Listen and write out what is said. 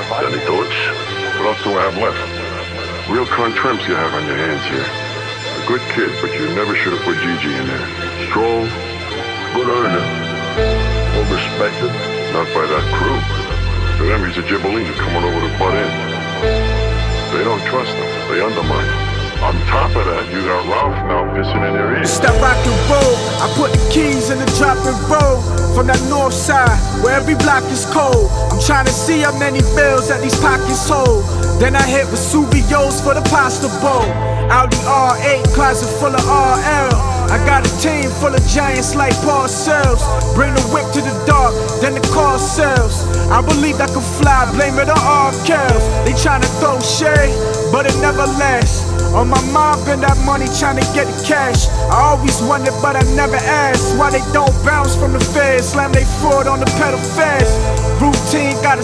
Any thoughts? What else do I have left? Real contrems you have on your hands here. A good kid, but you never should have put Gigi in there. Strong, good earner. Well respected, not by that crew. To them, he's a Gibellini coming over to butt in. They don't trust him. They undermine him. On top of that, you got Ralph now pissing in their ears. Step rock and roll, I put the keys in the drop and roll. From that north side, where every block is cold. I'm trying to see how many bills that these pockets hold. Then I hit Vesuvios for the pasta bowl. Audi R8, closet full of RL. I got a team full of giants like Parcells. Bring the whip to the dark, then the car sells. I believe I can fly, blame it on all kills. They tryna throw shade, but it never lasts. On my mind, been that money tryna get the cash. I always wondered, but I never asked why they don't bounce from the feds. Slam they foot on the pedal fast. Routine, gotta